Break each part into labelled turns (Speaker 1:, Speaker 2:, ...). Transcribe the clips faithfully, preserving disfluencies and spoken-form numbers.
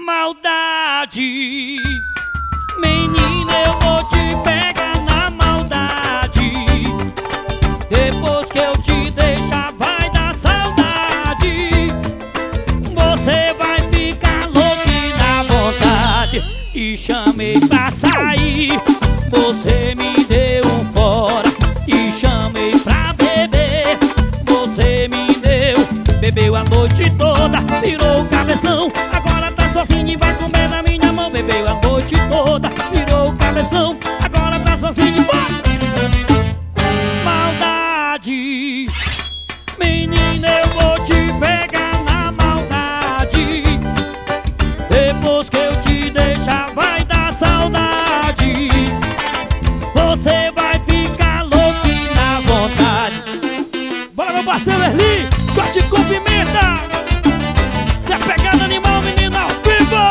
Speaker 1: maldade. Menina, eu vou te pegar na maldade. Depois que eu te deixar vai dar saudade. Você vai ficar louco e na vontade. Te chamei pra sair, você me deu um fora. Te chamei pra beber, você me deu. Bebeu a noite toda, virou o cabeção. Agora tá sozinho e vai comer na minha mão. Bebeu a noite toda, virou o cabeção. Agora tá sozinho e vai. Maldade. Menina, eu vou te pegar na maldade. Depois que eu te deixar vai dar saudade. Você vai ficar louco e na vontade. Bora, meu parceiro Erli, corte com pimenta. Se é pegada animal, menina, ao vivo.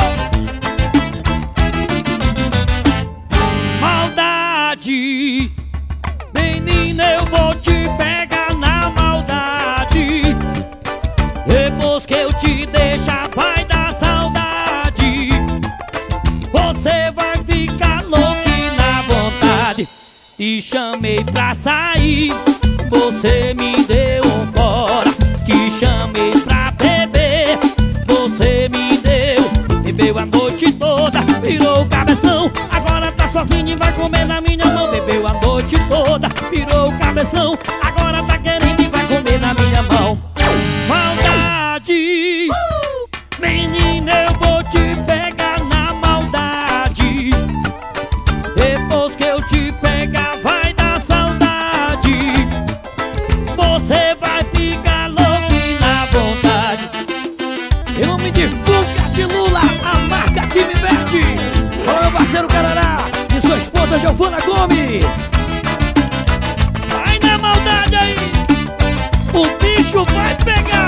Speaker 1: Maldade. Menina, eu vou te pegar na maldade. Depois que eu te deixar vai dar saudade. Você vai ficar louco e na vontade. Te chamei pra sair, você me deu um fora. Te chamei pra beber, você me deu. Bebeu a noite toda, virou o cabeção. Agora tá sozinho e vai comer na minha mão. Bebeu a noite toda, virou o cabeção. Agora tá querendo e vai comer na minha mão. Maldade. Menina, eu vou te pegar na maldade. Depois que eu te pegar vai dar saudade. Você vai ficar louco e na vontade. Em nome de Fuca de Lula, a marca que me veste. Olha meu parceiro Carará e sua esposa Giovana Gomes. Vai na maldade aí, o bicho vai pegar.